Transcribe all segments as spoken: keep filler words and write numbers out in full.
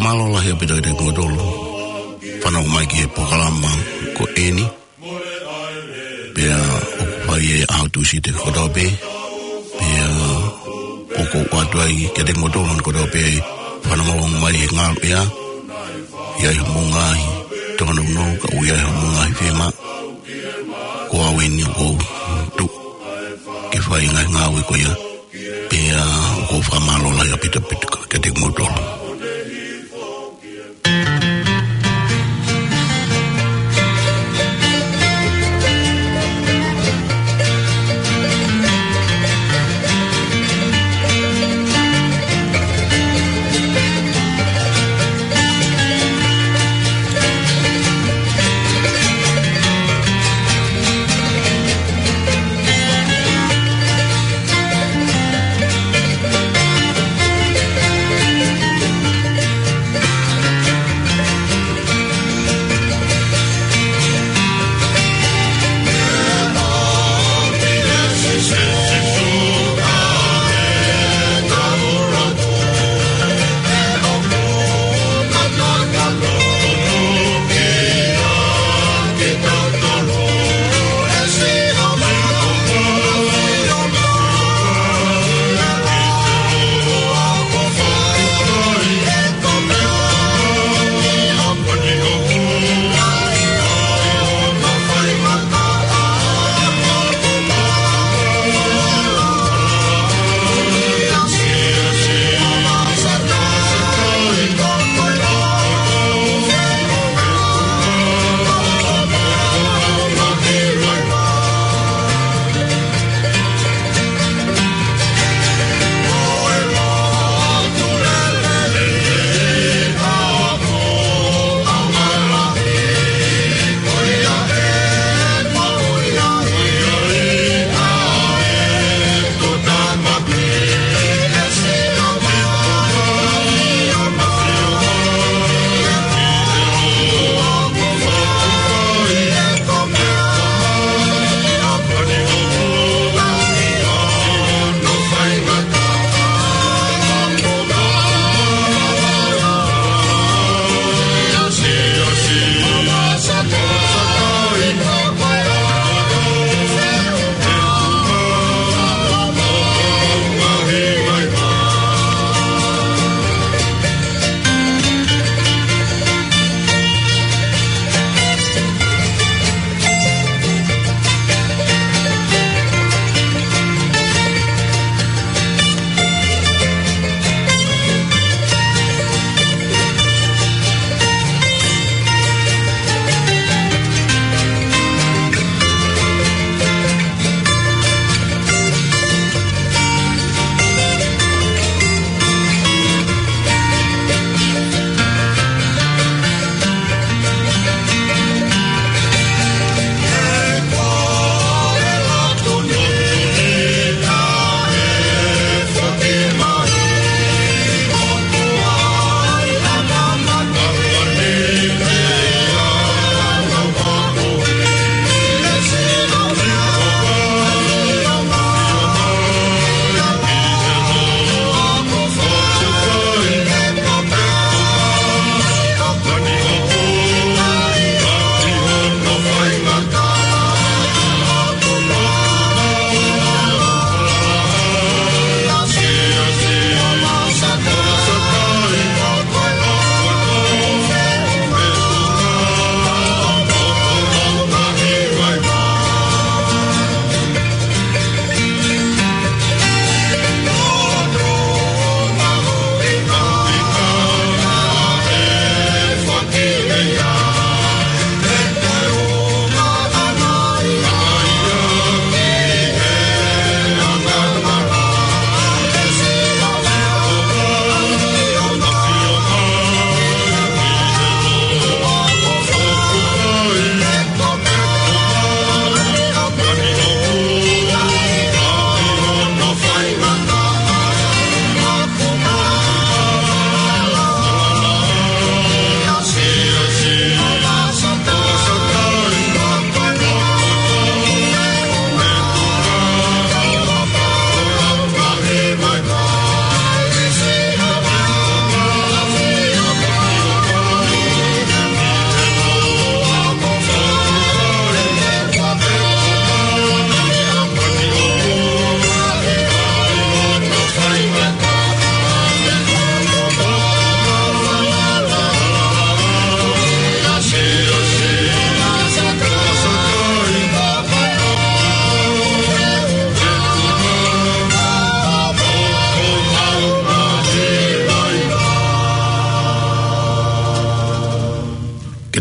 malo la hia pita de modolo. Pana o mai ki e pokalama ko eni. Pea o pai e au tu si te kodope. Pea o ko watu ai ke de modolo ko dope. Pana mo mai e ngal pea. Ia i mungai. Tona no ka uia i mungai fema. Ko aweni ko tu. Ke fai ngai ngau ko ia. Pea ko fa malo la ia pita pita ke de modolo.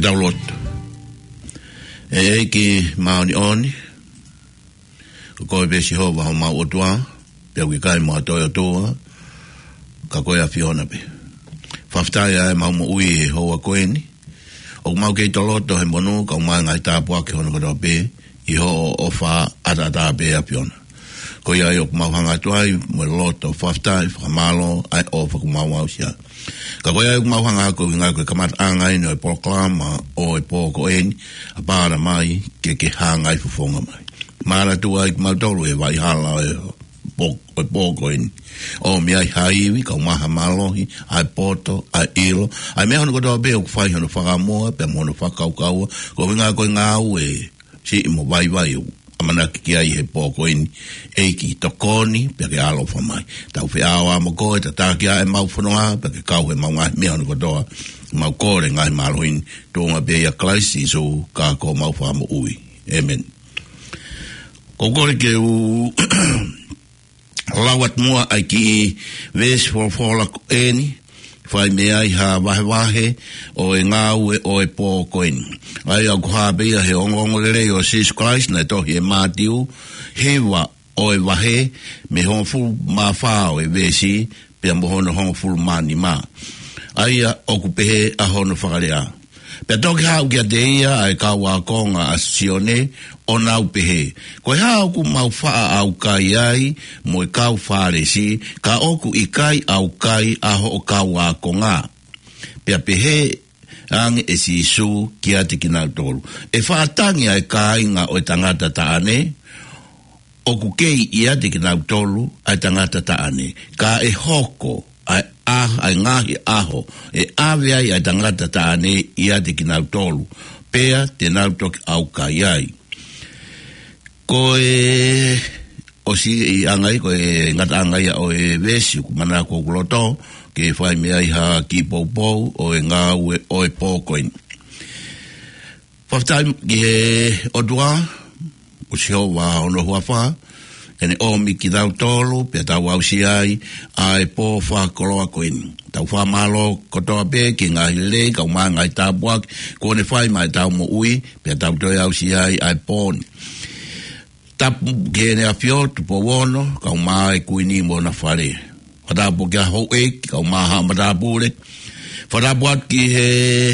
Whataulot. E ki maoni oni. Koe besi hova ho mau otua. Pea wikai mua toi otua. Ka koe a Fiona pe. Whaftai ai mau mo ui he hoa koeni. O mau kei toloto he monu, ka umai ngai tāpua ki hono kotoa pe. I ho o wha atata pe a Fiona. Ko ia i o kumau hanga tuai, mo loto whaftai, whakamalo, ai o whakumau au sia. Ka koe ai kumau hanga ako i ngai koe kamata angai no e proklama o e pōko eni, a pāra mai ke ke hangai fufonga mai. Mara tuai kumau tolu e vai hala e pōko eni. O mi ai haiwi, ka umaha malohi, ai poto, ai ilo, ai mea hono kotoa pe o kuwhai hono whakamoa, pe mono whakaukaua, ko winga koe ngau e si imo vai vai u. Amana ki ai he pōko eni, eiki tokoni, pe ke alo whamai. Tau whi awa mo koe, ta tāki ai mau whanoa, pe ke kau he mau ngai mea hono kotoa, mau kore ngai malohin, tōnga pe ia klaisi, so ka ko mau whamo ui. Amen. Ko kore ke u... Lawat mua ai ki ves for for eni fai me ai ha wahe wahe o e ngau e o e pō koen ai au kuha bea he ongongo lere o Jesus Christ na tohi e mātiu hewa o e wahe me hongo fulu mā whao e vesi pia mohono hongo fulu mani mā ai o kupehe a hono whakarea pia toki hau kia te ia ai kaua konga a sione o nau pehe. Koe hao ku mau whaa au kai ai, mo e kau whāresi, ka oku i kai au kai aho o kau a konga. Pea pehe ang e si isu kia te kinau tolu. E whaatangi ai kai ngā o e tangata taane, oku kei ia te kinau tolu ai tangata taane. Ka e hoko ai aho, ai ngahi aho, e awe ai ai tangata taane ia te kinau tolu. Pea te nau toki au kai ai. Ko e o si i angai ko e ngata angai o e vesi ku mana ko kuloto ke fai me ai ha ki poupou o e ngā ue o e pōkoin. Whaftai ki he o dua o si ho wa ono huawha ene o mi ki dau tolu pe tau au si ai a e pō wha koloa koin. Tau wha malo kotoa pe ki ngā hile ka umā ngai tāpuak ko ne whai mai tau mo ui pe tau toi au si ai a e pōni. Tapu gene a fio tu po wono ka umai kuini mo na fare. Wada po kia ho e ka umaha madapure. Wada buat ki he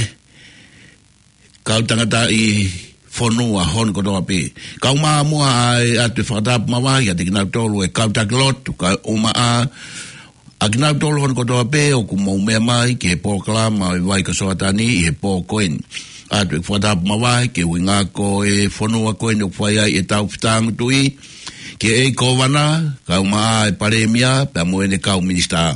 ka utangata i fonua hon kotoa pe. Ka umaha mua ai atu whakatapu mawai a te kinau tolu e ka utakilotu ka umaa a kinau tolu hon kotoa pe o kumo umea mai ki he pōkalama i wai ka soatani i he pōkoen. Atu e whatapu mawai, ke winga ko e whanua koe no whai ai e tau whitangu tui, ke e kowana, kau maa e paremia, pia moene kau minista.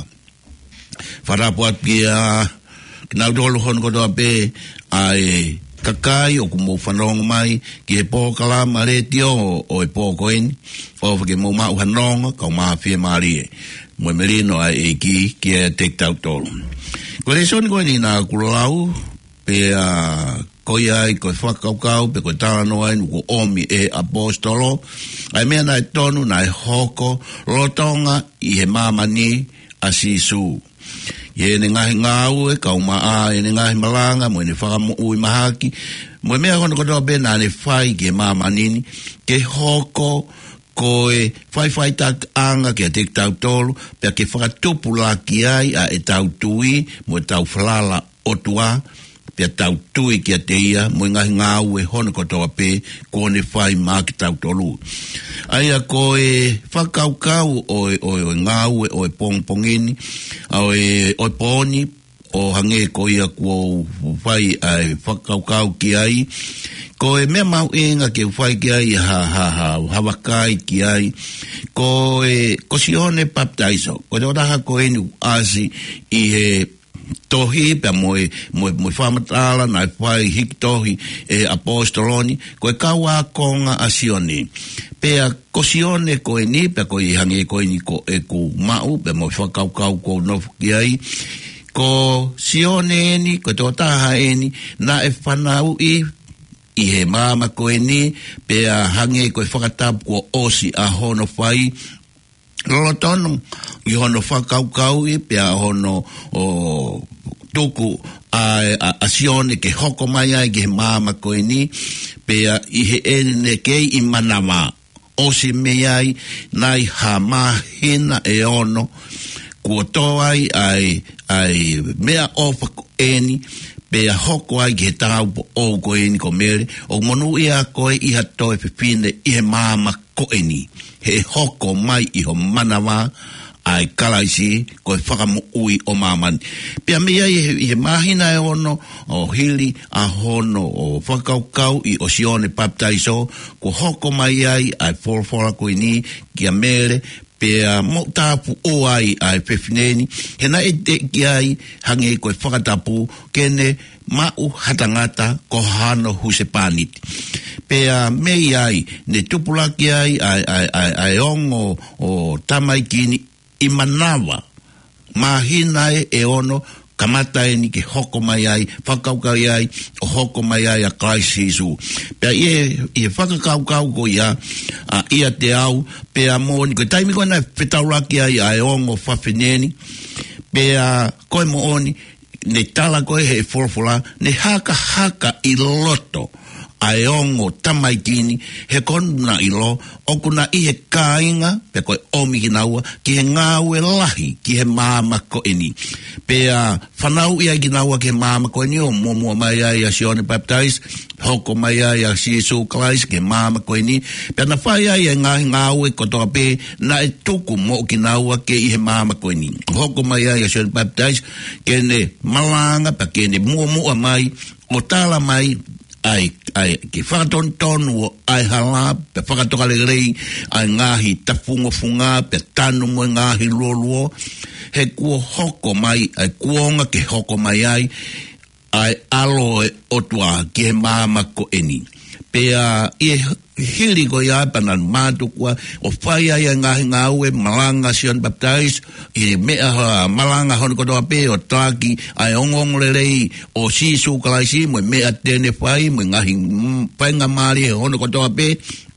Whatapu atu ki a, kinau tolu hon kotoa pe, a e kakai o kumo whanonga mai, ki e pōkalama retio o e pōkoeni, whawha ke mō mau hanonga, kau maa whia marie. Moe merino a e ki, ki e tek tau tolu. Ko re soni koe ni nā kulau, pe a koi ai koe whakaukau, pe koe tāno ai nuku omi e apostolo, ai mea nai tonu, nai hoko, rotonga i he mamani a sisu. Ie ne ngahi ngāu e, kau maa e ne ngahi malanga, mo e ne whakamu ui mahaki, mo e mea kono kotoa be nā ne whai ke mamanini, ke hoko, koe whai whai tak anga ke a tek tau tolu, pe ke whakatupu laki ai a e tau tui, mo e tau whalala otua, pia tau tui kia te ia, mo ngahi ngāu e hono kotoa pe, kone whai mā ki tau tolu. Aia ko e whakaukau o e, o e ngāu e o e pongpongini, o e, o e pōni, o hange ko ia kua whai ai whakaukau ki ai, ko e mea mau inga ke whai ki ai, ha ha ha, hawakai ki ai, ko e, ko si hone baptaiso, ko te oraha ko enu asi i he tohi pe moe moe moe whamatala nai whai hiki tohi e apostoloni koe kaua konga asioni pea ko sione koe ni pe koe i hangi koe ni ko e ku mau pe moe whakaukau ko nofu ki ai ko sione eni ko tō taha eni na e whanau i i he mama koe ni pea hangi koe whakatapu ko osi a hono whai lolotono i hono whakaukau i pia hono o tuku a a sione ke hoko mai ai ke mama ko ni pe i he ene ke i manama o se me ai nai ha mahina e ono ko to ai ai ai mea ofa eni pe hoko ai ke tau o ko eni ko mere o monu ia ko i ha to e pine i he mama ko eni he hoko mai i ho manama ai kalaisi ko whakamu ui o mamani. Pia mea i he mahina e ono o hili a hono o whakaukau i o sione baptaiso ko hoko mai ai ai forfora ko ini kia mere pia mo tapu o ai ai pewhineni he na e te ki ai hange ko whakatapu kene mau hatangata ko hano husepaniti. Pea mei ai ne tupulaki ai ai ai ai ai ongo o tamaikini i manawa mahina e e ono kamata e ni ke hoko mai ai whakaukau ai o hoko mai ai a Christ Jesu pea ie i whakaukau ko ia a ia te au pea mo ni ko taimi ko na whetauraki ai ai ongo whawheneni pea koe mo oni ne tala koe he forfola ne haka haka i loto ai ongo tamaikini he kona ilo o kuna i he kāinga pe koe omi ki naua ki he ngāue lahi ki he māma ko eni pea whanau ia ki naua ki he māma ko eni o momua mai ai a sione baptise hoko mai ai a Jesu Christ ki he māma ko eni pea na whai ai a ngāhi ngāue ko toa pe na e tuku mo ki naua ki i he māma ko eni hoko mai ai a sione baptise ke ne malanga pa ke ne mua mua mai o tala mai ai ai ki whakaton tonu ai hala pe whakatoka lerei ai ngahi tafungo funga pe tanu mo ngahi luo luo he kua hoko mai ai kuonga ke hoko mai ai ai aloe otua ki he mama ko eni pe a i hili ko ia panan mātu kua o whai ai ngahi ngāue malanga sion baptise i mea malanga honi kotoa pe o tāki ai ongong lerei o sisu kalaisi mo mea tene whai mo ngahi whainga maari he honi kotoa pe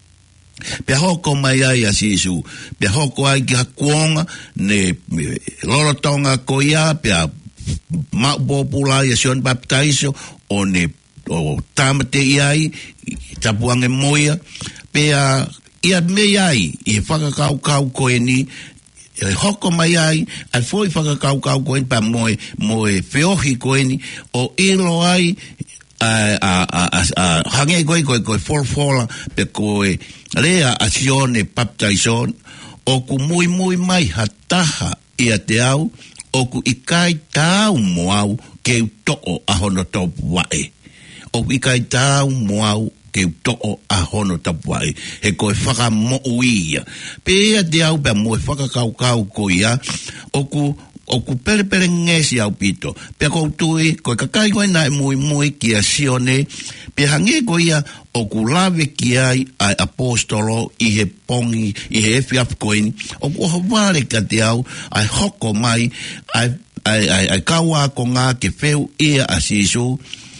pe hoko mai ai a sisu pe hoko ai ki hakuonga ne lorotonga ko ia pe a maupopula i sion baptise o ne o tamate iai tapuange moia pea ia mei ai i whakakau kau koe ni e hoko mai ai ai foi whakakau kau koe pa moe moe whiohi koe ni o ilo ai a a a a hange koe koe koe forfola pe koe lea a sione baptaison o ku mui mui mai hataha ia te au o ku ikai tau moau ke utoo a hono topu wae o ikai tau moau ke to'o a hono tapuai he koe whaka mo uia pea te au pe moe whaka kau kau ko ia o ku o ku pere pere ngesi au pito pe kou tui koe kakai koe nai mui mui ki a sione pe hange ko ia o ku lave ki ai ai apostolo i he pongi i he efiaf koini o ku hovare ka te au ai hoko mai ai ai ai, ai kaua ko ngā ke wheu ia a sisu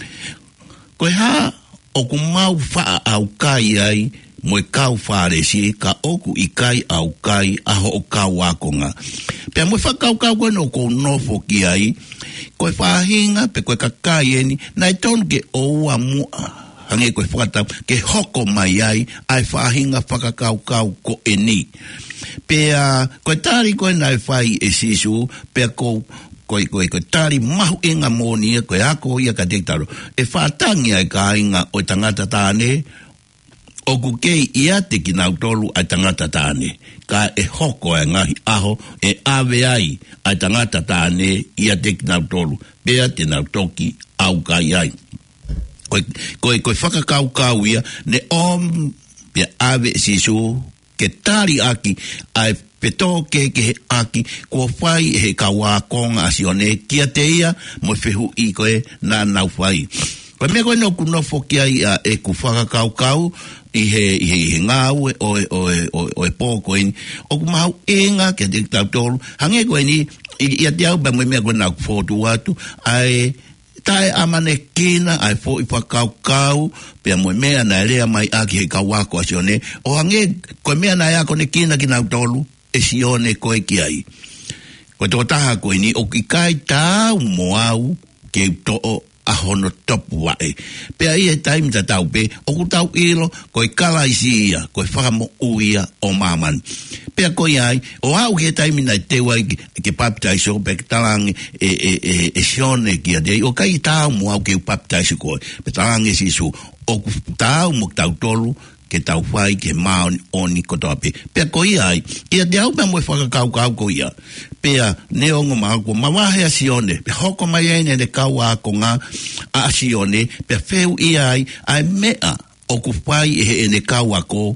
koe ha o ku mau wha au kai ai mo e kau whare si ka oku i kai au kai aho o kau akonga. Pea mo e whakau kau koe no kou nofo ki ai koe whahinga pe koe kakai eni na e tonu ke oua mua hange koe whakatau ke hoko mai ai ai whahinga whakakau kau ko eni. Pea koe tari koe nai whai e sisu pea kou koe koe koe tari mahu inga monia koe ako ia ka tektaro e whātangi ai ka inga o tangata tāne o ku kei ia te ki nau tolu ai tangata tāne ka e hoko ai ngahi aho e ave ai ai tangata tāne ia te ki nau tolu pea te nau toki au kai ai koe koe koe whakakau kau ia ne om pea ave sisu ke tari aki ai peto ke ke aki ko fai he kawa konga asione kia te ia mo fehu i koe na nau fai ko me ko no kuno fokia ia e ku faka kau kau i he i he ngau o o o o e poko in o ku mau inga ke te tau hange ko ni ia te au ba mo me ko na fotu atu ai tai amane kina ai fo i whakau kau pe mo me na rea mai aki he kawa ko asione o hange ko me na ia ko ne kina ki nau tolu e sione koe ki ai. Koe tō taha koe ni, o ki kai tāu moau ke to'o a hono topu wae. Pea ia taimi ta tau pe, o ku tau ilo, koe kala isi ia, koe whakamo uia o maman. Pea koe ai, o au ke taimi nai te wai ke papitaiso, pe ke talangi e, e, e, e sione kia dei, o kai tau mu au ke papitaiso koe, pe talangi si su, o ku tau mu tau tolu, ke tau whai ke maoni oni kotoa pe. Pea koe ai, ia te au mea moe whakakau kau ko ia. Pea neongo mako, mawahe a sione, pe hoko mai ene ne kau a ko ngā a sione, pe wheu ia ai, ai mea o ku whai e ene kau a ko,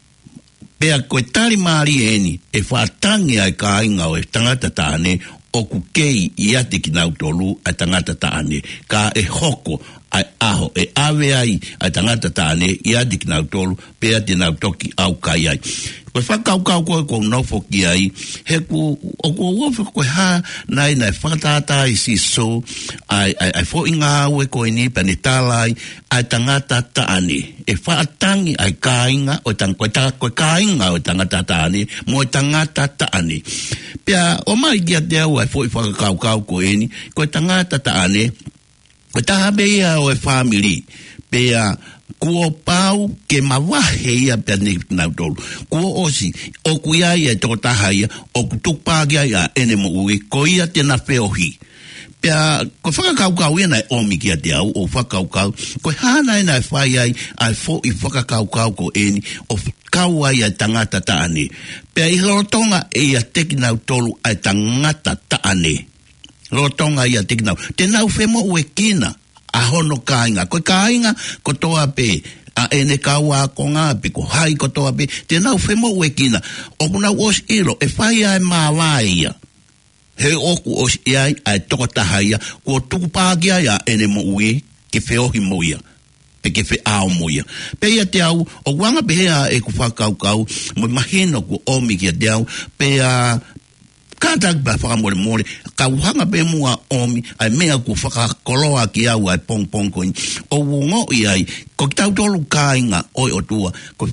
pea koe tari maari eni, e whaatangi ai ka inga o e tangata tāne, o ku kei i ate ki nau tolu ai tangata tāne, ka e hoko ai aho, e awe ai ai tangata tāne, i ate ki nau tolu, pea te nau toki au kai ai. Koe whakau kau koe kou nofo ki ai, he ku, o ku uofu koe ha, nai nai whakatata i si so, ai, ai, ai fo inga aue koe ni, pa ni talai, ai tangata tāne, e whaatangi ai kāinga, o tang, koe, ta, koe kāinga o tangata tāne, mo e tangata tāne. Pea, o mai kia te au ai fo i whakakau kau koe ni, koe tangata tāne, koe taha mea o e whamiri, pea, kua pau ke mawahe ia pia ne nau tolu. Kua osi, o kuia ia toko taha ia, o kutukpāgia ia ene mo ui, ko ia tena whiohi. Pia, ko whakakau kau ia nai omi kia te au, o whakakau kau, ko hana e nai whai ai, ai fo i whakakau kau ko eni, o kau ai ai tangata taane. Pia i lotonga e ia teki nau tolu ai tangata taane. Lotonga ia teki nau. Te nau whemo ue kina, a hono kāinga. Koe kāinga, ko toa pe, a ene kaua ko ngā pe, ko hai ko toa pe, te nau whemo ue kina. O kuna os ilo, e whai ai mawai ia. He oku os iai, ai toko taha ia, ko tuku pāgia ia ene mo ue, ke whiohi mo ia. Pe ke whi ao mo ia. Pe ia te au, o wanga pe hea e ku whakau kau, mo mahino ku omi kia te au, pe a, kātak pa whakamore more, ka uhanga pe mua omi, ai mea ku whakakoloa ki au ai pong pong koin. O wungo i ai, ko ki tau tolu kāinga oi o tua, ko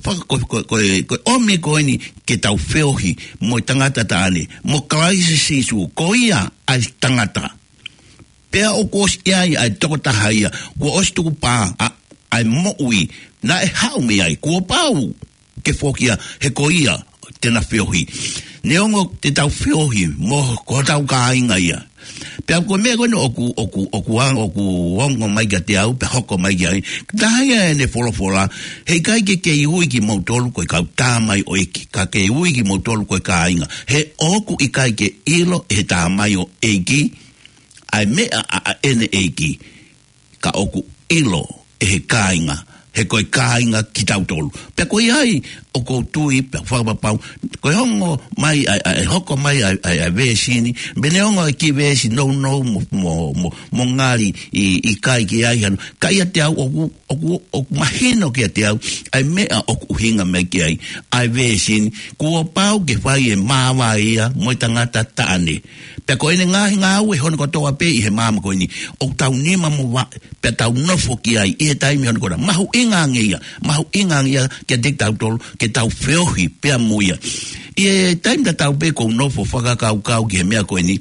ko omi koini ke tau whiohi mo tangata tāne, mo kalaisi sisu, ko ia ai tangata. Pea o kos iai ai toko taha ia, ko os tuku pā, ai mo ui, na e hau me ai, ko pau, ke whokia, he ko ia, tena whiohi. Neongo te tau whiohi, mo ko tau kāinga ia. Pea ko mea koe no oku, oku, oku ang, oku ongo mai ka te au, pe hoko mai ki ai. Tahia e ne wholofola, hei kai ke kei hui ki mautolu koe kau tāmai o eki, ka kei hui ki mautolu koe kāinga. He oku i kai ke ilo he tāmai o eki, ai mea a, a ene eki, ka oku ilo e he kāinga. He koe kāinga ki tau tolu. Pea koe ai, o kou tui, pea whakapapau, koe hongo mai, ai, ai, hoko mai, ai, ai, ai vēsini, bene hongo ai ki vēsi, no, no, mo, mo, mo, mo ngāri i, i kai ki ai hanu. Kai a te au, oku, oku, oku mahino ki a te au, ai mea oku hinga me ki ai, ai vēsini, kua pau ke whai e māwa ia, moi tangata tāne. Pea koe ne ngāhi ngā au e hono kotoa pe i he māma koe ni, o tau nima mo wa, pea tau nofo ki ai, i he taimi hono kora, mahu ingang ia, mahu ingang ia, kia dik tau tolu, ke tau whiohi pea muia. I e taimi ta tau pe kou nofo whakakau kau ki he mea koe ni,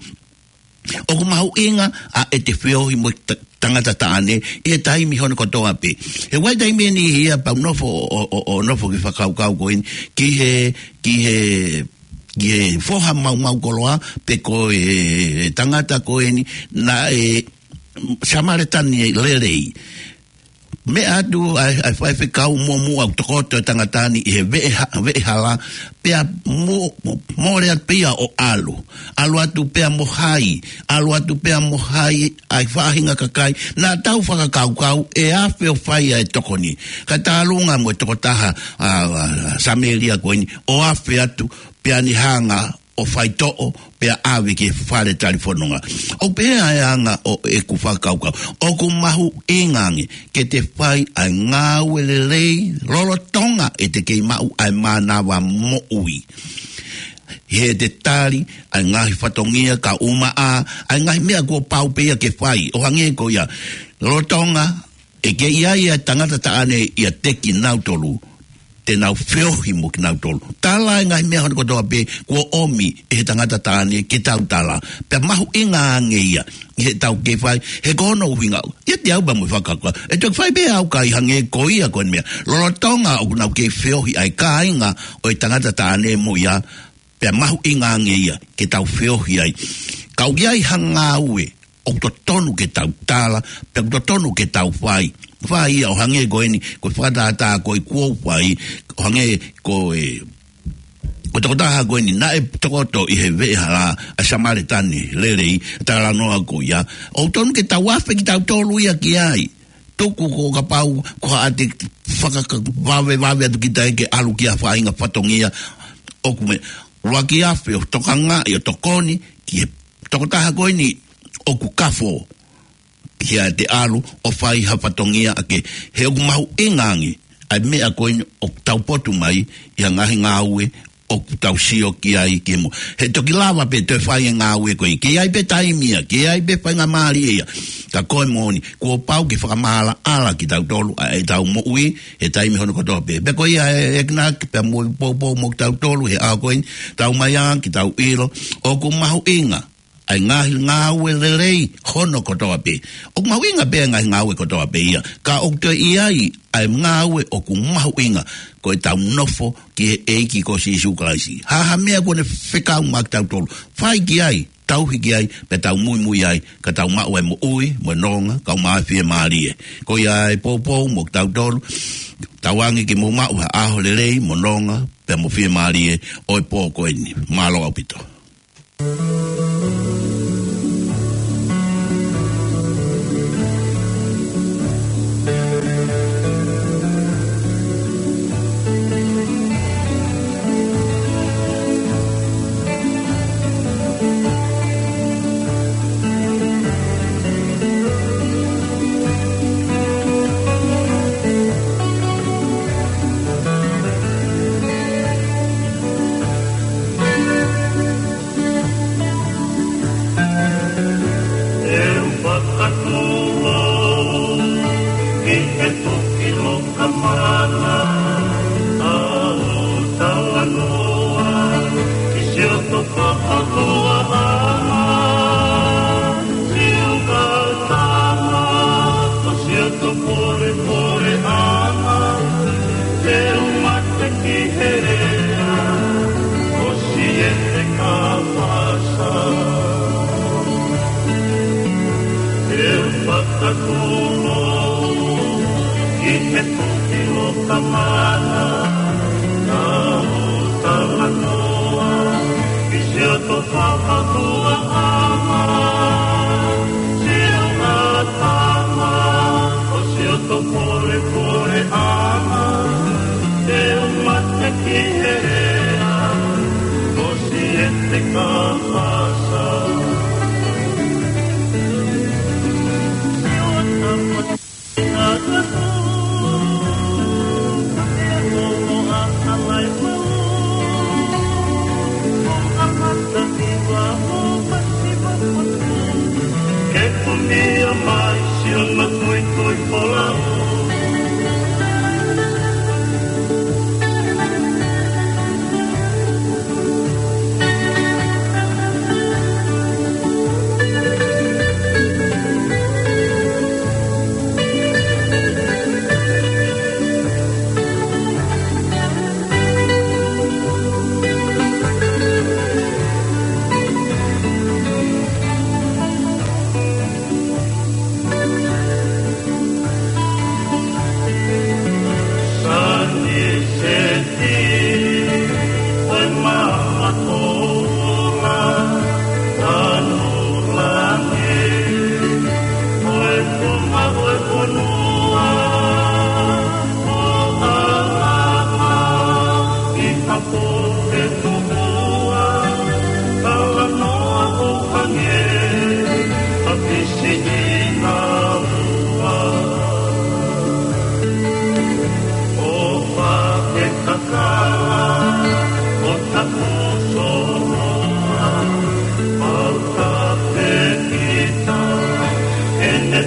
o ku mahu inga a e te whiohi mo tangata tāne, i e taimi hono kotoa pe. He wai taimi ni hia pau nofo o, o, o nofo ki whakau kau koe ni, ki he, ki he, ki he whoha mau mau koloa, pe ko e tangata koe ni, na e samaretani lerei. Me atu ai ai fai fe kau mo mo au tokoto tangatani e ve ve hala pea mo mo le pea o alu alu atu pea mo hai alu atu pea mo hai ai fahinga kakai na tau faka kau kau e a fe fai ai tokoni ka talunga mo tokotaha samelia koini o a fe atu pea ni hanga o fai to'o pea awe ke whare telefononga. O pea e anga o e ku whakau kau. O ku mahu ingangi ke te whai ai ngā welelei lolo tonga e te kei mau ai manawa mo ui. He te tari ai ngahi whatongia ka uma a ai ngahi mea kua pau pea ke whai. O hange ko ia lolo tonga e ke ia ia tangata taane ia teki nautolu. te nau whiohi mo ki nau tolu. Tala e ngai mea hana kotoa pe, kua omi e he tangata tāne ke tau tala. Pea mahu e ngā ngeia, i he tau ke whai, he kono uhinga. Ia te au ba mo whakakua. E tuk whai pe au kai hange ko ia koen mea. Lolo tonga o kunau ke whiohi ai ka inga o e tangata tāne mo ia. Pea mahu e ngā ngeia, ke tau whiohi ai. Kau iai hanga ue, o to tonu ke tau tala, pea to tonu ke tau whai. Whai ia o hange koeni, ko whakatata ko i kua whai, o hange ko e... Ko toko taha koe ni na e tokoto i he vea la a samare tani lerei tala noa ko ia. O tonu ke tau afe ki tau tolu ia ki ai. Tuku ko ka pau ko ate whakaka wawe wawe atu ki tae ke alu ki a whainga whatongia. O kume waki afe o tokanga i o tokoni ki he toko taha koe ni o ku kafo ki a te alu o whai ha whatongia ake he o kumahu ingangi ai mea koe o tau potu mai i a ngahi ngā ue o tau sio ki ai ki mo. He toki lawa pe te whai ngā ue koe. Ki ai pe taimia, ki ai pe whai ngā maari ea. Ka koe moni, kua pau ki whakamala ala ki tau tolu, e tau mo ui, he taimi hono kotoa pe. Pe koe ia e knak, pe mo po po mo ki tau tolu, he a koe, tau maiang, ki tau ilo, o ku mahu inga. Ai ngahi ngā ue lerei hono kotoa pe. O ku mahu inga pe ngahi ngā ue kotoa pe ia. Ka o te iai, ai ngā ue o ku mahu inga. Ko e tau nofo ki he eiki ko si isu kalaisi. Haha mea kone whekau mak tau tolu. Whai ki ai, tau hiki ai, pe tau mui mui ai, ka tau mau e mo ui, mo nonga, kau maa whie maari e. Ko ia e pōpō mo tau tolu, tau angi ki mo mau ha aho lerei, mo nonga, pe mo whie maari e, o e pō koe ni, malo au pito.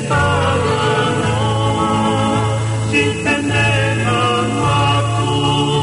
Sin tener a tu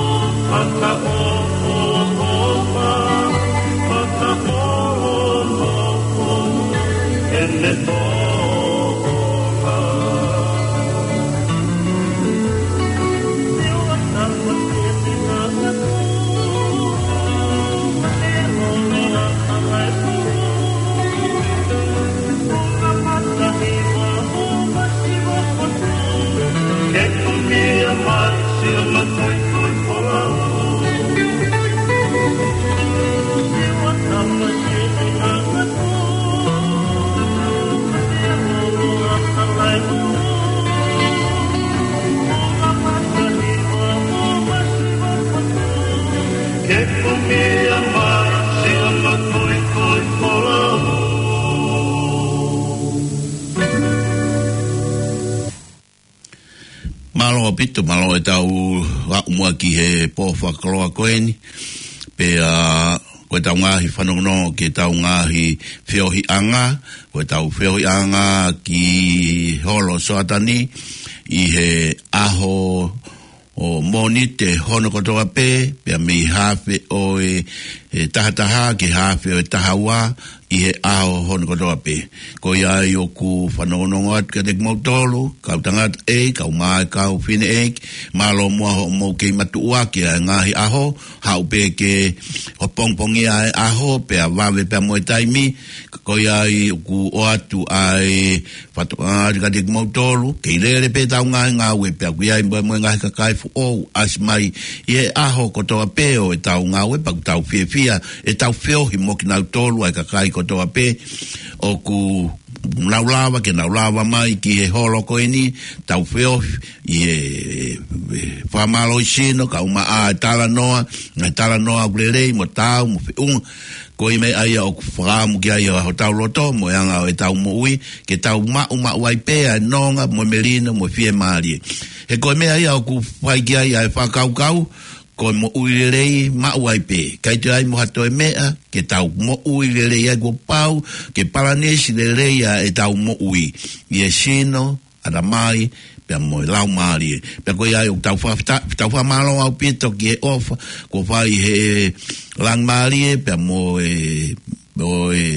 malo pito malo e tau wa mua ki he po whakaloa koeni pe a koe tau ngahi whanono ke tau ngahi whiohi anga koe tau whiohi anga ki holo soatani i he aho o monite hono kotoa pe pe mi hafe o e, e tahataha ki hafe o e tahawa i he aho hono kotoa pe ko ia i o ku whanono at ka dek mautolo kau tangat e kau mai kau fine e malo mua ho mo ke matua ki a ngahi aho hau pe ke o pongpongi a aho pe a wawe pe a moe taimi ko ia i o ku o atu ai whatoa ka dek mautolo ke i lere pe tau ngahi ngawe pe a kuia i moe ngahi kakai fu o asmai i he aho kotoa pe o e tau ngawe pa tau fie fia e tau feo hi mo ki nau tolu ai kakai kotoa pe o ku naulawa ke naulawa mai ki he holo koeni tau feo i e whamalo i sino ka uma a tala noa na tala noa ulerei mo tau mo whiunga ko i mei aia o whakamu ki aia ho tau loto mo yanga o e tau mo ui ke tau ma uma uai pea nonga mo melina mo fie maari he ko i mei aia o ku whai ki aia e whakau kau ko mo uirei ma uai pe kai te ai mo hato e mea ke tau mo uirei ai go pau ke paranesi le reia e tau mo ui i e sino ada mai pe mo lau mari pe ko ia o tau fa tau fa malo au pito ki e ofa ko fai he lang mari pe mo e mo e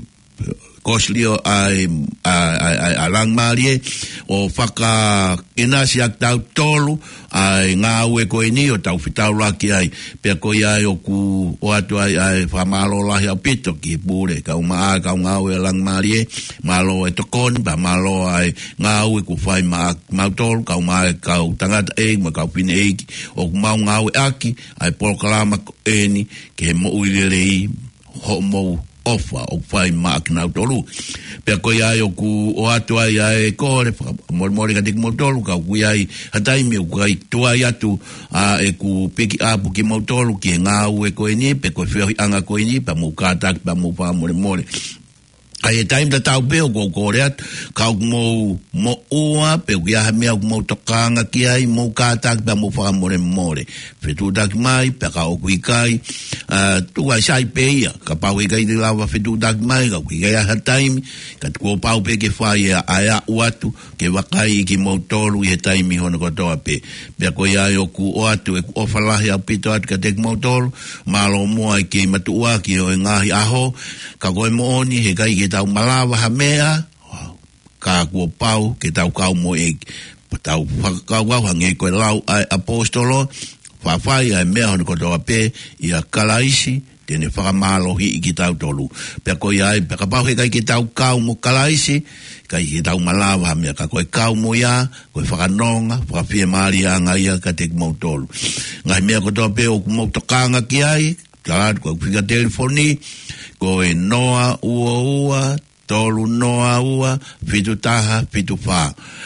koslio ai ai ai lang mari o faka inasi ak tau tolu ai ngā ue koe ni o tau whitau laki ai pia koe ai o ku o atu ai ai whamalo lahi au pito ki pūre ka uma a ka ngā ue lang marie malo e tokoni pa malo ai ngā ue ku whai ma mautolu ka uma ai ka tangata e ma ka pine eiki o ku mau ngā ue aki ai polokalama ko eni ke he mo uirerei ho mou ofa o fai mak na tolu pe ko ia o ku o atu ai ai ko re mo mo ka dik mo tolu ka ku ai hatai me ku ai tu ai atu a e ku peki a bu ki mo tolu ki nga u e ko ni pe ko fi anga ko ni pa mo ka tak pa mo pa mo mo ai time da tau pe ko ko re ka mo mo ua pe ku ia me mo tokanga ki ai mo ka tak pa mo pa mo mo fe tu dak mai pe ka o ku kai tu ai sai pe ia ka pa we kai de lava fe tu dak mai ka ku ia ha time ka ko pa pe ke fa ia ai u atu ke wa kai ki mo tolu i time hono ko to pe pe ko ia o ku o atu e o fala ia pito at ka dek mo tolu malo mo ai ke matua ki o ngahi aho ka ko mo ni he kai tau malawa ha mea ka kua pau ke tau kau mo e tau whakakau hange koe lau ai apostolo whawhai ai mea hono kotoa pe i a kalaisi tene whakamalohi i ki tau tolu pia koe ai pia ka pau he kai ke tau kau mo kalaisi kai ke tau malawa ha mea ka koe kau mo ia koe whakanonga whakawhia maari anga ia ka tek mau tolu ngai mea kotoa pe o kumau tokanga ki ai ka koe whika telefoni koe noa ua ua, tolu noa ua, fitu taha, fitu wha.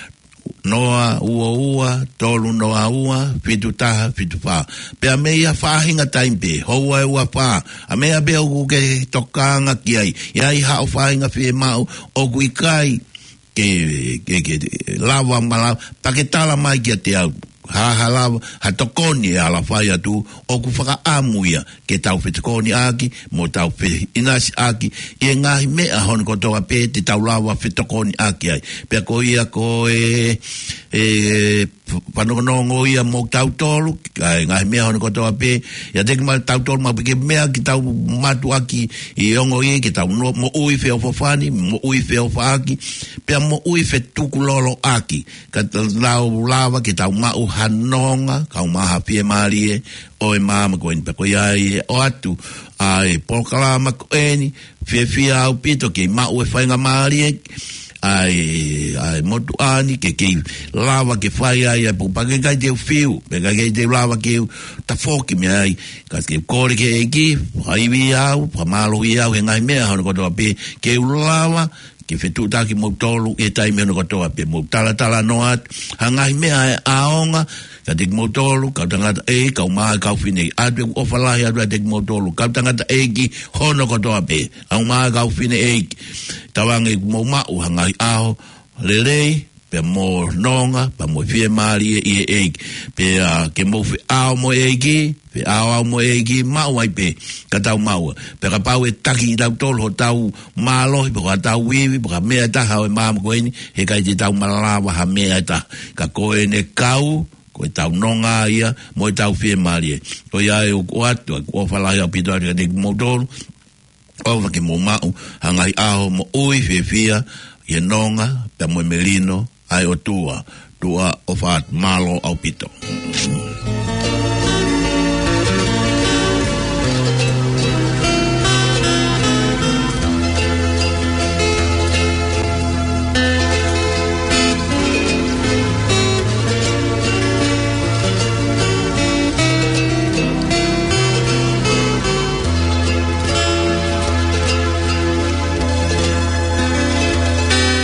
Noa ua ua, tolu noa ua, fitu taha, fitu wha. Pea mea whahinga taimpe, houa e ua wha. A mea bea uku ke tokanga ki ai. Iai hao whahinga whie mau, oku i kai, ke, ke, ke, lawa malawa, paketala mai ki a te au. Ha ha lava ha tokoni e ala whai atu o ku whaka amuia ke tau whi tokoni aki mo tau whi inasi aki i ngahi mea honi kotoa pe te tau lawa whi tokoni aki ai pia ko ia ko e e whanokonongo ia mo tau tolu ai ngahi mea honi kotoa pe ia teki ma tau tolu ma peke mea ki tau matu aki i ongo i ki tau no, mo ui wheo whawhani mo ui wheo whaaki pia mo ui whe tuku lolo aki ka lau lawa ki tau mau hanonga kau maha pie marie o e mama koeni pe ko iai o atu ai pokalama koeni fie fie au pito ke mau e whainga marie ai ai motu ani ke ke lava ke fai ai po page kai te fiu pe kai te lava ke ta foki me ai ka ke kore ke ki ai vi au pa malo i au ngai me ha ko to pe ke lava ke fetu ta ki mo tolu e tai me no ko to pe mo tala tala no at hangai me ai aonga ka te mo tolu ka tanga e ka ma ka fine atu o fala ya te mo tolu ka tanga e ki hono ko to pe au ma ka fine e tawange mo ma u hangai ao lelei pe mo nonga pa mo fie mari e e pe ke mo fe ao mo e ki pe ao mo e ki ma wai pe ka tau mau pe ka pau e taki tau tol ho tau malo pe ka tau wi pe ka me ta ha ma ko ni he ka ti tau mala wa ha me ta ka ko ne kau ko tau nonga ia mo tau fie mari ko ia e o atu ko fala ia pito de mo dol o ke mo mau hangai ao mo ui fie fia ye nonga pe mo melino ai o tua tua o fat malo au pito.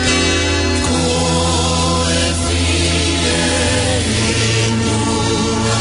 Ko e fie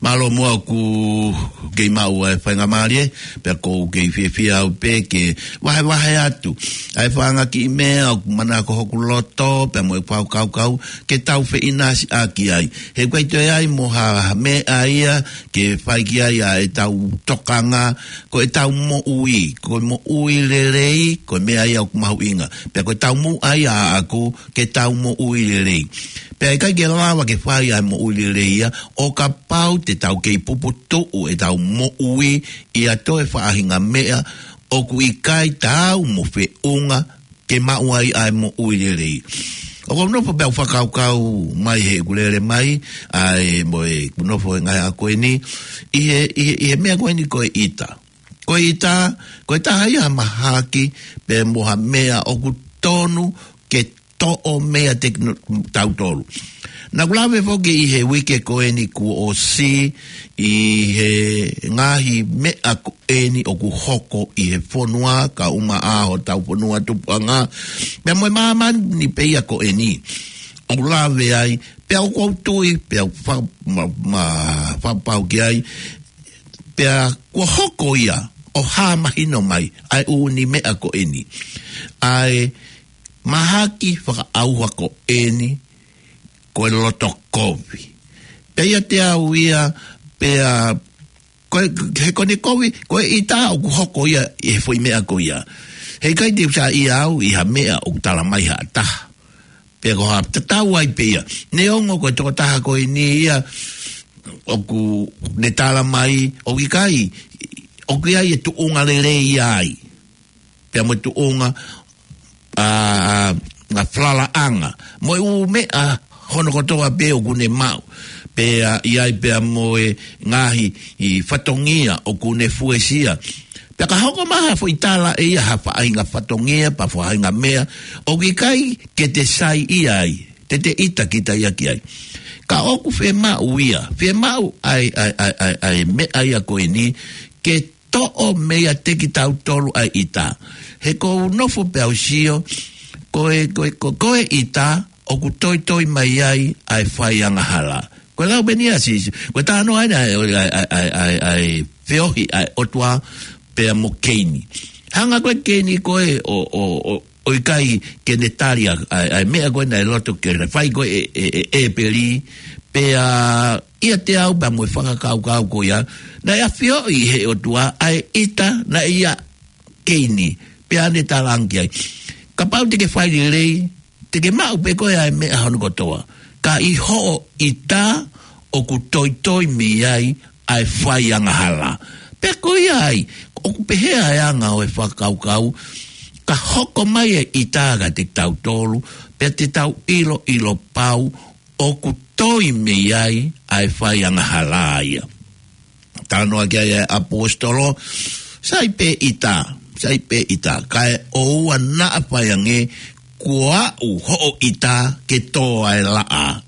malo mo ku ke mau e whainga marie, pe ko ke whiwhia au pe ke wahe wahe atu. Ai whanga ki mea o mana ko hoku loto, pe mo e pau kau kau, ke tau whi inasi a ki ai. He kwei toi ai mo ha mea ia, ke whai ki ai a e tau tokanga, ko e tau mo ui, ko mo ui le rei, ko mea ia o kumahu inga. Pe ko tau mo ai a aku, ke tau mo ui le rei. Pe ai kai ke lawa ke whai ai mo ui le rei ia, o ka pau te tau kei pupu tuu e tau mo ui, i a toe whaahinga mea, o ku i kai tau mo whe unga, ke mau ai ai mo ui le rei. O ko nopo pēu whakau kau mai he kulere mai, ai mo e nopo e ngai a koe ni, i he, i he, i he mea koe ni koe ita. Koe ita, koe taha ia mahaki, pe moha mea o ku tonu ke to o mea te tau tolu. Na kulawe foke i he wike koe ni ku o si, i he ngahi mea koe ni o ku hoko i he whonua, ka uma aho tau whonua tupanga. Pea moe maaman ni peia koe ni. O kulawe ai, pea o kou tui, pea whapau ki ai, pea kua hoko ia, o haa mahino mai, ai u ni mea koe ni. Ai mahaki whaka auha koe ni, koe loto kovi. Pea te au ia, pea, koe, he kone kovi, koe i tā o ku hoko ia, i he fwoi mea ko ia. Hei kai te sa i au, i ha mea o tala mai ha taha. Pea ko ha tatau ai pea. Ne ongo koe toko taha koe ni ia, o ku ne tala mai, o ki kai, o ki ai e tu unga le re i ai. Pea mo tu unga, a, a flala anga. Mo u mea, hono kotoa pe o kune mau. Pea iai pea moe ngahi i whatongia o kune fuesia. Pea ka hoko maha fo itala e ia hafa ainga whatongia pa fo ainga mea. O ki kai ke te sai iai. Te te ita kita ia ki ai. Ka oku whe mau ia. Whe mau ai, ai, ai, ai, ai mea ia koe ni. Ke to o mea te ki tau tolu ai ita. He ko nofo pea usio. Koe, koe, koe, koe ita. O ku toi toi mai ai ai whai anga hala. Koe lau beni asi. Koe tāno aina ai ai ai ai ai whiohi ai otua pea mo keini. Hanga koe keini koe o o o o i kai ke netaria ai ai mea koe nai loto ke whai koe e e e e peri pea ia te au pa mo whanga kau kau koe ia. Nai a whiohi he otua ai ita na ia keini. Pea netarangi ai. Ka pau te ke whai rei te ke mau pe koe ai mea honu kotoa. Ka i ho i tā o ku toi toi mi ai ai whai anga hala. Pe koe ai, o ku pehea ai anga o e whakau kau, ka hoko mai e i tāga te tau tolu, pe te tau ilo ilo pau, o ku toi mi ai ai whai anga hala ia. Tānoa ki ai apostolo, sai pe i tā, sai pe i tā, kai o ua naa whai ange, kua u ho ita ke to ai laa.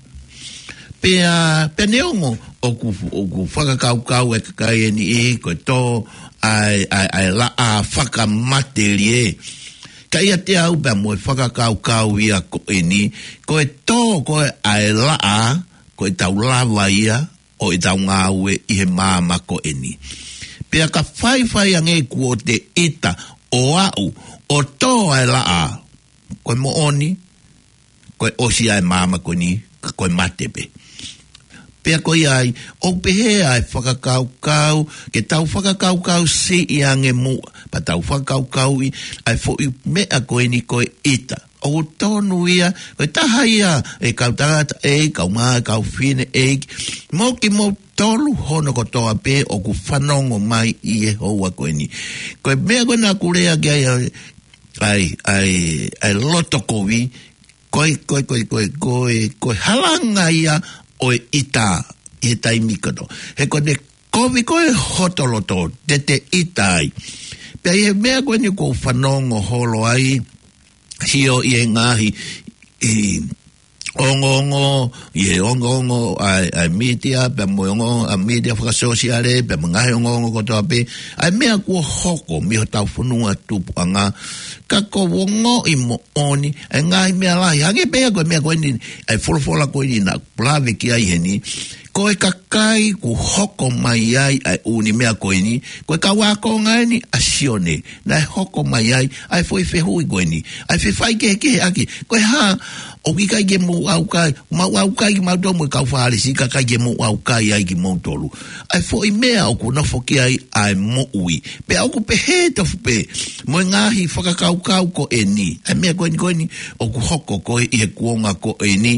Pea, pea neongo, o ku, o ku whakakau kau e kakai ni e, koe to ai, ai, ai laa whakamaterie. Ka ia te au pea moe whakakau kau ia koe ni, koe to koe ai laa, koe tau lava ia, o e tau ngāue i he māma koe ni. Pea ka whai whai ange kua te ita o au, o to ai laa, koe mo oni, koe osi ai mama koe ni, koe matepe. Pea koe ai, o pehe ai whakakau kau, ke tau whakakau kau si i ange mua, pa tau whakakau kau i, ai fo i mea koe ni koe ita. O tonu ia, koe taha ia, e kau tagata e, kau maa, kau whine e, mo ki mo tolu hono kotoa pe, o ku whanongo mai i e hoa koe ni. Koe mea koe nā kurea ki ai, ai ai ai loto kovi koi koi koi koi koi koi halanga ia o ita i tai mikono he kone kovi koi hotoloto te te itai pe e mea koe ni ko whanongo holo ai hio i e ngahi i ongongo ye ongongo ai ai media pe mo ongo a media fra sociale pe ngai ongongo ko to pe ai me ko hoko mi ta funua tu anga ka ko wongo i mo oni ngai me la ya nge pe ko me ko ni ai folo folo ko ni na plave ki ai heni Koe kakai ku hoko mai ai ai uni mea koe ni. Koe ka wako ngai ni asione. Nai hoko mai ai ai foi fehui koe ni. Ai fe fai ke ke aki. Koe ha o ki kai ke mo au kai. Mau au kai ki mau tomo kau whaare si ka kai ke mo au kai ai ki mo tolu. Ai foi mea o ku nofo ki ai ai mo ui. Pe au ku pe he tofu pe. Mo ngahi whakakau kau ko e ni. Ai mea koe ni koe ni o ku hoko koe i he kuonga ko e ni.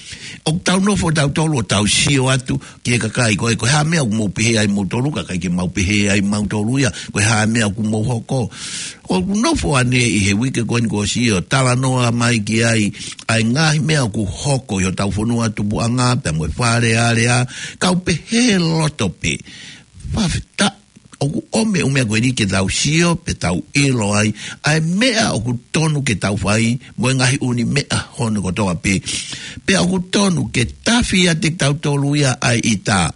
O tau nofo tau tolu o tau sio atu ki e kakai koe koe ha mea ku mau pehe ai mau tolu kakai ke mau pehe ai mau tolu ia koe ha mea ku mau hoko o ku nofo ane i he wike koe ni koe sio tala noa mai ki ai ai ngahi mea ku hoko i o tau whonu atu buanga pe moe whare area kau pehe loto pe whawhita o ku ome umea koe ni ke tau sio pe tau ilo ai ai mea o ku tonu ke tau whai moe ngahi uni mea hono ko toa pe pe o ku tonu ke tawhia te tau tolu ia ai i tā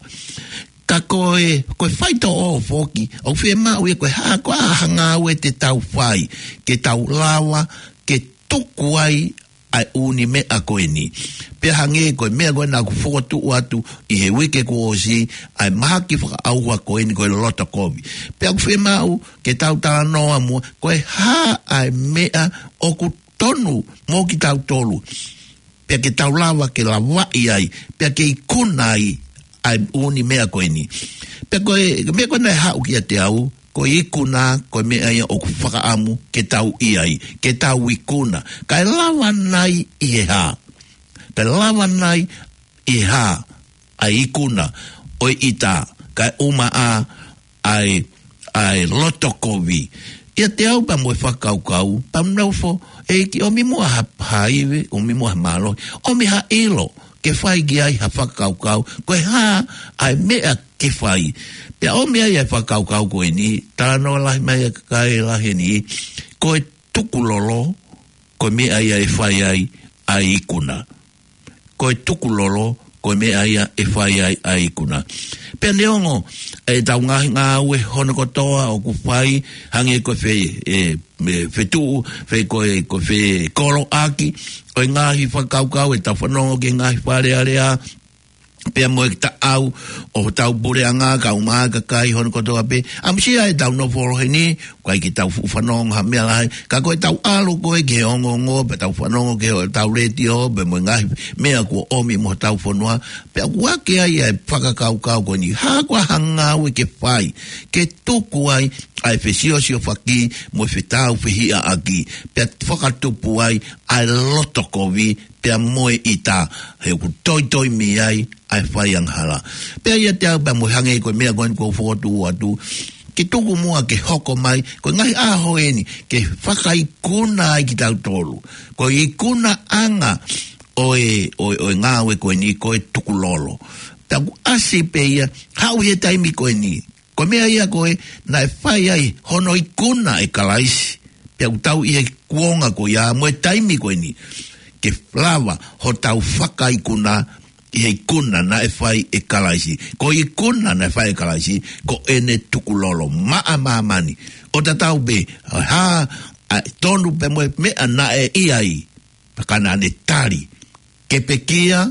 ka koe koe whaito o foki o whie mau e koe haa koe ahanga ue te tau whai ke tau lawa ke tuku ai ai uni mea koe ni pe hange koe mea koe nā ku whotu atu i he wike ko o si ai maha ki whaka aua koe ni koe lota kovi pe aku whie mau ke tau tala noa mua koe haa ai mea o ku tonu mo ki tau tolu pe ke tau lawa ke la wai ai pe ke ikuna ai ai uni mea koe ni pe koe mea koe nai hau ki a te au ko ikuna ko me ai o whaka amu ke tau i ai ke tau ikuna kai lawa nai i ha kai lawa nai i ha ai ikuna o ita kai uma a ai ai lotokovi ia te au pa mo whakau kau pa mnau fo e ki o mi mua ha haiwe o mi mua malo o mi ha ilo ke whai ki ai ha whakau kau koe ha ai mea ke whai pe o mea ia whakau kau koe ni tāno lahi mai a kai lahi ni koe tukulolo koe mea ia e whai ai ai ikuna koe tukulolo koe mea ia e whai ai ai ikuna pe neongo e tau ngahi ngā ue hono kotoa o ku whai hange koe whai e me whetu whai koe koe whai koro aki o ngahi whakau kau e tau whanongo ke ngahi whare area pe mo ta au o tau bure anga ka uma ka kai hon ko to ape am si ai tau no for heni ko ai ki tau fu fanong ha me lai ka ko tau alu ko e ge ongo ngo pe tau fanong ke tau retio be mo ngai me ko o mi mo tau fonwa pe wa ke ai ai paka kau kau ko ni ha ko hanga we ke pai ke tu ko ai ai fesio si o faki mo fetau fi a aki pe foka tu puai ai loto ko vi pe moe ita he ku toi toi mi ai ai whai ang hala. Pea ia te au pa mo hange koe mea koe ko whotu atu. Ke tuku mua ke hoko mai, koe ngahi aho eni, ke whakai kuna ai ki tau tolu. Koe i kuna anga o e, o e, o e ngāwe koe ni koe tuku lolo. Pea ku asi pe ia, hau he taimi koe ni. Koe mea ia koe, na e whai ai, hono i kuna e kalaisi. Pea ku tau i he kuonga koe ia, mo e taimi koe ni. Ke lawa ho tau whakai kuna i hei kuna na e whai e kalaisi. Ko i kuna na e whai e kalaisi, ko ene tukulolo, maa maa mani. O ta tau be, ha, tonu pe moe mea na e iai, pakana ane tari, ke pekia,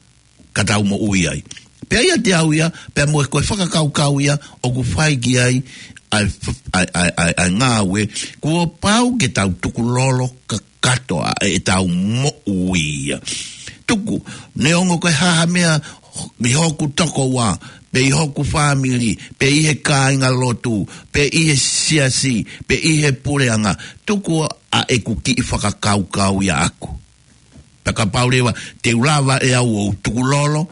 ka tau mo ui ai. Pe ia te au ia, pe moe koe whakakau kau ia, o ku whai ki ai, ai, ai, ai, ai, ai ngāwe, kua pau ke tau tukulolo ka katoa e tau mo ui ia. Tuku, ne ongo koe haha mea mi hoku toko wā, pe i hoku family, pe i he kāinga lotu, pe i he siasi, pe i he pureanga, tuku a e kuki i whakakau kau ia aku. Paka paurewa, te urawa e au o tuku lolo,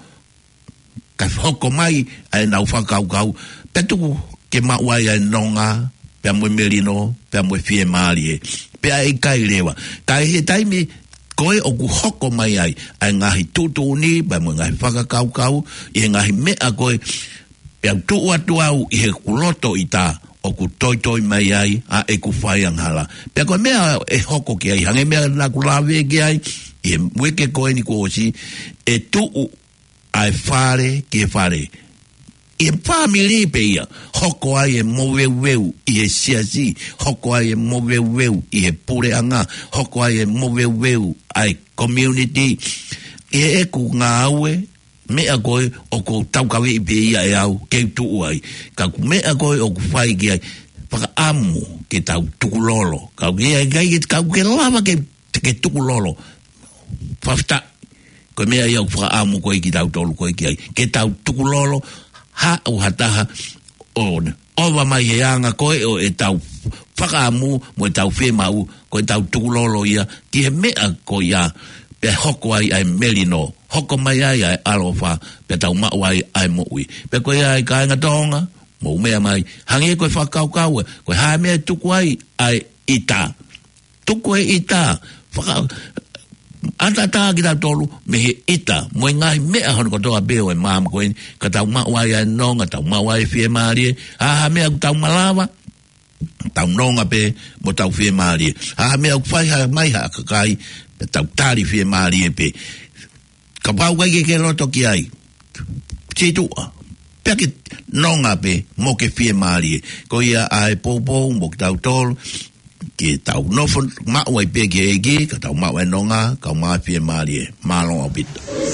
ka hoko mai ai nau whakakau kau, pe tuku ke mauai ai nonga, pe a moe merino, pe a moe fie maari e, pe a e kai rewa. Kai he taimi, koe o ku hoko mai ai, ai ngahi tutuni, bai mo ngahi whakakau kau, i he ngahi mea koe, e au tu atu au, i he kuloto i tā, o ku toi toi mai ai, a e ku whai anghala. Pea koe mea e hoko ki ai, hange mea na ku lawe ki ai, i he weke koe ni kuosi, e tuu ai whare ki e whare. I he whamiri pe ia, hoko ai e mowe weu i he siasi, hoko ai e mowe weu i he pureanga, hoko ai e mowe weu ai community, i he eku ngā aue, mea koe o ko tau kawe i pe ia e au ke tu ai ka mea koe o ku fai ki ai paka amu ke tau tukulolo ka ke ai kai ka ke lava ke ke tukulolo fafta ko mea ia paka amu koe ki tau tolu koe ki ai ke tau tukulolo ha o hataha on ova mai he anga koe o e tau paka amu mo tau fe mau ko tau tukulolo ia ki he mea ko ia pe hoko ai ai melino hoko mai ai ai alofa pe tau ma wai ai mo ui pe ko ai ka nga tonga mo mea mai hangi ko fa kau kau ko ha me tuku ai ai ita tuku ai ita fa ata ta kita tolu me he ita mo ngai me hon ko to abe o mam ko ka tau ma wai ai nonga tau ma wai fie mari ha me tau malava tau nonga pe mo tau fie mari ha me fai ha mai ha kai tau tari fie mari pe ka pau kai ke loto ki ai chitu peke nonga pe mo ke fie mari ko ia ai popo mo tau tol ke tau no fon ma wai pe ke ege ka tau ma wai nonga ka ma fie mari malo abit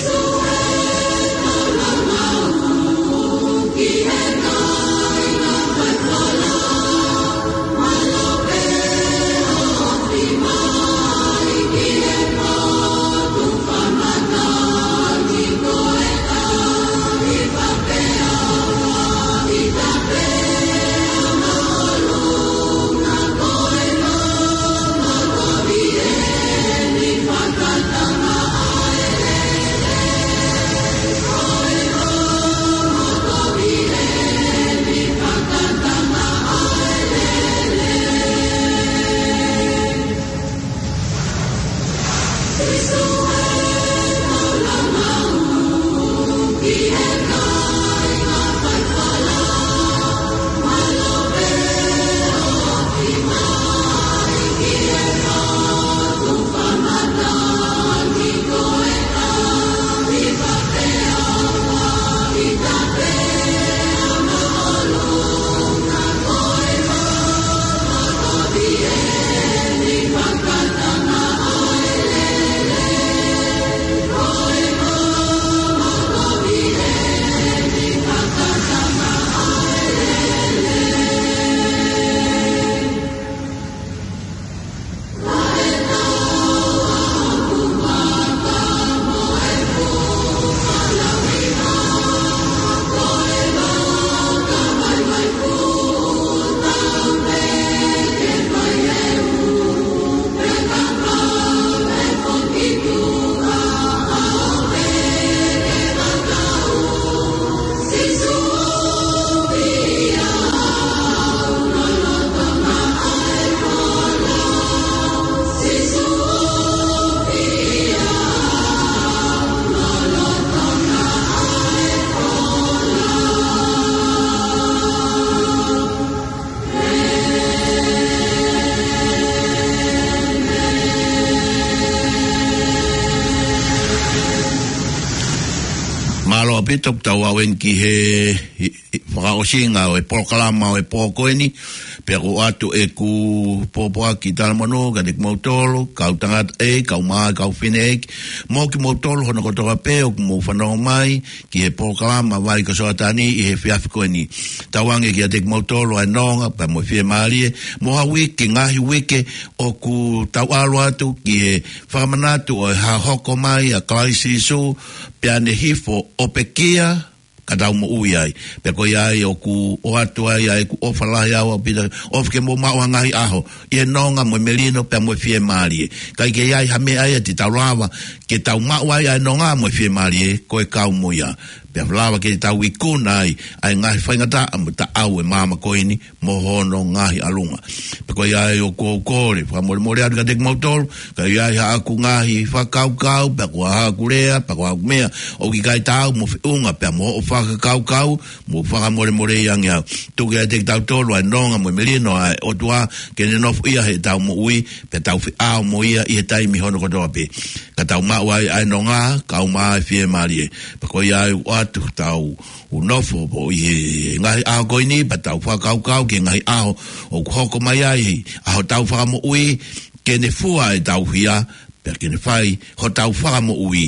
Pitok tau awen ki he whakaosinga o e pokalama o e pokoeni pero atu e ku popoa ki talamono ka nek mautolo kau tangat e kau maa kau fine e mo ki mautolo hono kotoka pe o mo whanau mai ki he pokalama wai ka soatani i he whiafikoeni tawange ki a nek mautolo ai nonga pa mo fie maarie mo ha wiki ngahi wike o ku tau alo atu ki he whakamanatu o e ha hoko mai a klaisi su piane hifo o pekia kadau mo ui ai pe ko ai o ku o atu ai ai ku o fala ia o pita o ke mo ma ngai aho e nonga mo melino pe mo fie mari kai ke ai ha me ai ti taulawa ke tau ma ai ai nonga mo fie mari ko e kau mo ia pe flava ke tau ikuna ai ai ngai fainga ta mo ta au e mama ko ini mo hono ngai alunga pe ko ai o ko ko le fa mo mo le ka dek motor kai ai ha ku ngai fa kau kau pe ko ha kurea pe ko me o ki kai tau mo unga pe mo o fa kau kau mo fa mo mo le yang ya tu ke dek tau tolo ai nonga mo melino ai o tua ke no ia he tau mo ui pe tau fi au mo ia i tai mi hono ko do pe ka tau ma ai ai nonga kau ma fie mari pe ko ai atu tau u nofo bo i ngai a goini pa tau fa kau kau ke ngai a o hoko mai ai a tau fa mo ui ke ne fua e tau hia per ke ne fai ho tau fa mo ui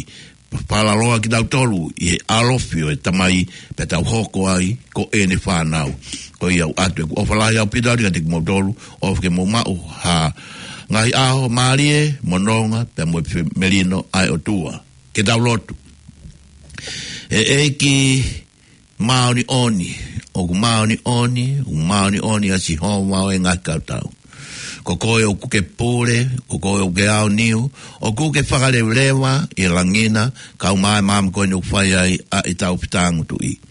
pala loa ki tau tolu i he alofio e tamai pe tau hoko ai ko ene whanau ko i au atu e ku ofalai au pitari ka te kumau tolu o ke mo mau ha ngahi aho maarie mononga pe mo melino ai o tua ke tau lotu e e ki maoni oni o ku maoni oni o maoni oni a si hon wau e ngā kautau ko koe o kuke pure ko koe o ke au niu o kuke whakareurewa i langina kau mai maam koe nuk whai ai a i tau pitangu tu i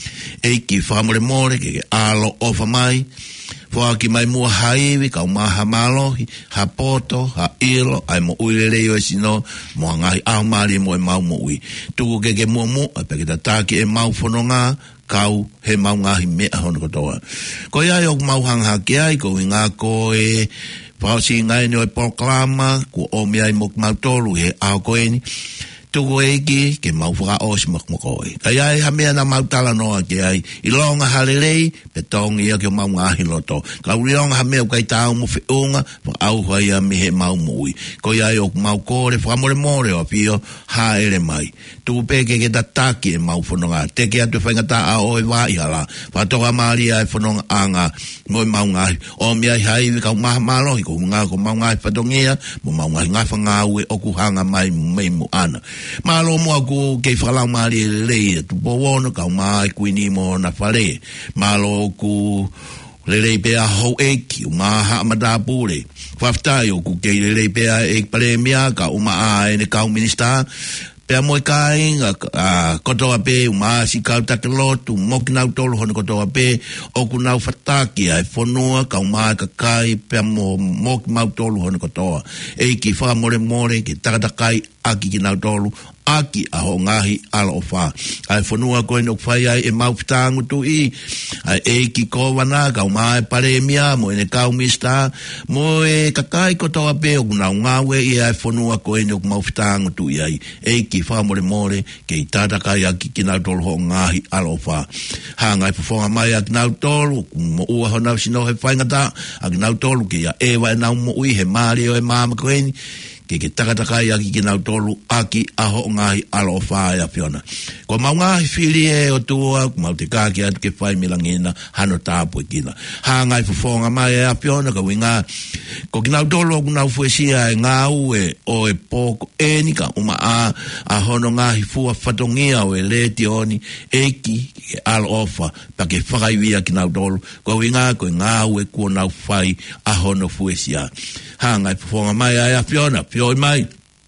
e ki whamore more ke ke alo ofa mai fua ki mai mua haiwi kau maha malohi ha poto ha ilo ai mo uile reo e sino mo ngahi au mari mo e mau mo ui tuku ke ke mua mua pe ke tataki e mau whanonga kau he mau ngahi mea hono katoa. Ko ia o mau hanga ke ai ko ngā ko e pausi ngai no e proklama ko o mea i mok mau tolu he ao koe ni tuku eki ke mau whaka osi mak mokoe. Ka ia e ha mea na mau tala noa ke ai i longa halelei pe tongi ia ke mau ngahi loto. Ka uri longa ha mea ukai tau mo whiunga pa au hoi a mi he mau mui. Ko ia e o mau kore whamore more o pio ha ere mai. Tu peke ke tataki e mau whanonga. Teke atu whaingata a oe wā ihala. Whatoka maari ai whanonga anga mo mau ngahi. O mea i haiwi kau maha malohi ko ngā ko mau ngahi whatongia mo mau ngahi ngā whangaue o ku hanga mai mei mo ana. Malo mo aku kei whalau maari e lei tu po wono kau mai kuini mo na whare. Malo ku lelei pea hou eki o maha amadapure. Whaftai o ku kei lelei pea e pare mea ka uma a ene kau minista pea moe kai a kotoa pe uma si kau takelotu moki nau tolu hono kotoa pe o ku nau whataki ai whanua kau mai ka kai pea mo moki mau tolu hono kotoa e ki wha more more ki takatakai aki ki nau tolu aki a ho ngahi ala o wha. Ai whanua koe nok whai ai e mau pitangu tu i. Ai e ki kowana kau mai pare mea mo ene kau mista mo e kakai kotoa pe o kunau ngawe i ai whanua koe nok mau pitangu tu i ai. E ki wha more more ke i tatakai aki ki nau tolu ho ngahi ala o wha. Ha ngai pufonga mai aki nau tolu mo ua ho nau sino he whaingata aki nau tolu ki a ewa e nau mo ui he maari o e maama koe ni ke ke takatakai aki ki nau tolu aki aho ngahi alo o whae a whiona. Ko mau ngahi whiri e o tua, mau te kāki atu ke whai milangina, hano tāpu e kina. Ha ngai whawhonga mai e a whiona, ka winga, ko ki nau tolu o kunau fuesia e ngā ue o e pōko enika, uma a, a hono ngahi fua whatongia o e leti oni, eki ke alo ofa, pa ke whakaiwia ki nau tolu, ko winga, ko ngā ue kua nau whai a hono fuesia. Ha ngai whawhonga mai e a whiona, Pioi mai,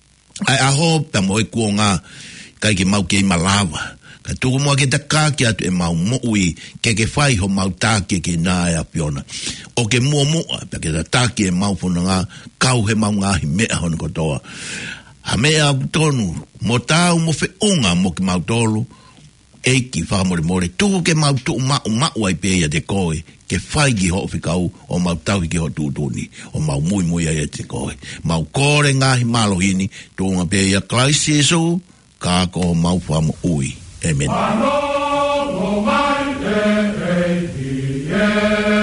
ai aho pe mo e kua ngā, kai ke mau ke i malawa. Ka tuku mua ke ta kāki atu e mau moui, ke ke whai ho mau tāke ke nā e a piona. O ke mua mua, pe ke ta tāke e mau puna ngā, kau he mau ngā hi mea hono kotoa. Ha mea aku tonu, mo tāu mo whi unga mo ke mau tolu, eiki whamore more, tuku ke mau tu mau mau ai pēia te koe, ke whai ki ho whikau o mau tau ki ho tūtuni, o mau mui mui ai te koe. Mau kore ngahi malohini, tūnga pēia Christ Jesu, kā ko mau whamu ui. Amen. Ano mai e e e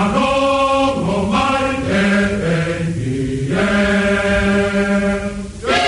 Yeah.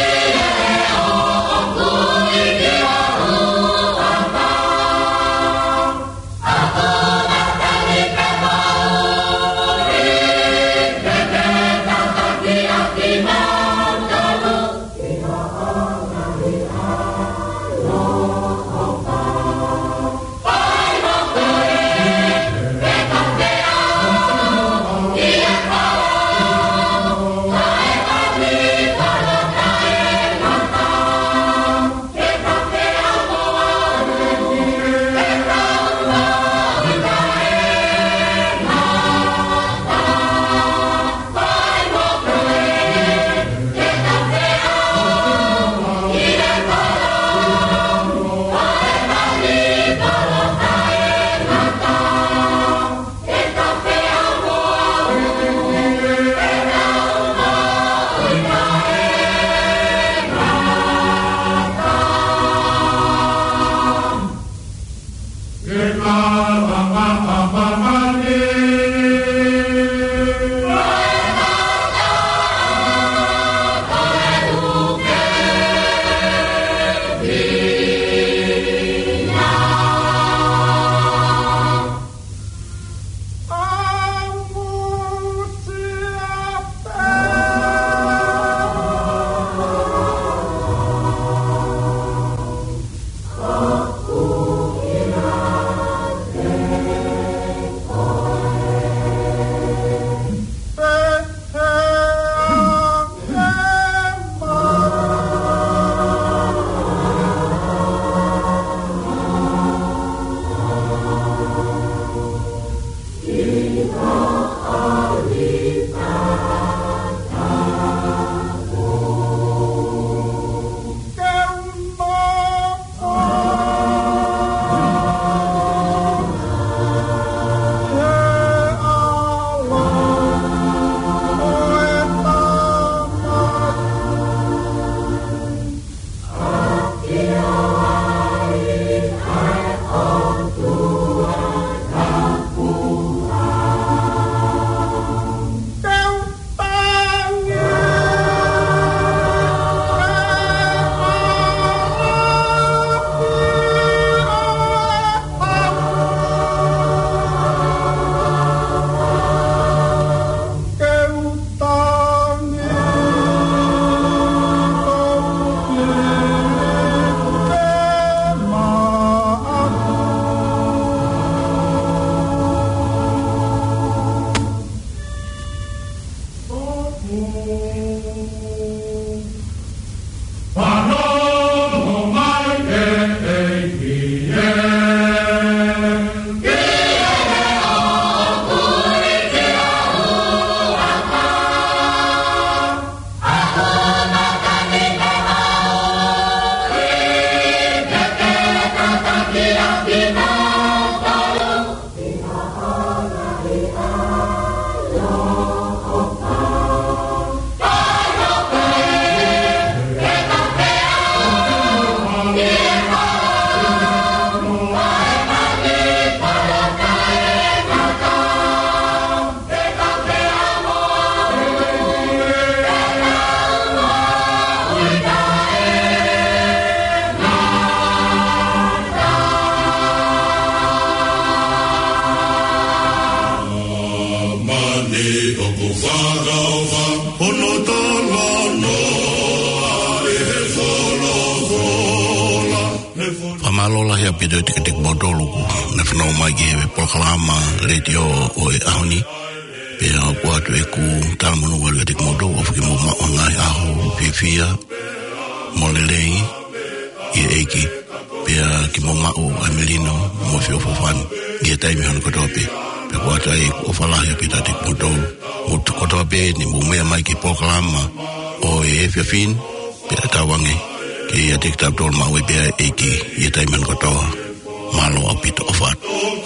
Pamalola hea pida tika tika modolu na whanau mai ke e proklama radio o e ahoni pia kua tu e ku talamunu wale tika modolu o whiki mo mao ngai aho whiwhia molelei i eiki pia ki mo mao amelino mo whiofofani i e taimi hana kotope pia kua tu e o whalahi pida tika modolu mo tu kotope ni mo mea mai ki proklama o e e whiawhin pia tawange ki a tika tau tol mawe pia eiki i e taimi hana kotoa malo apito ofat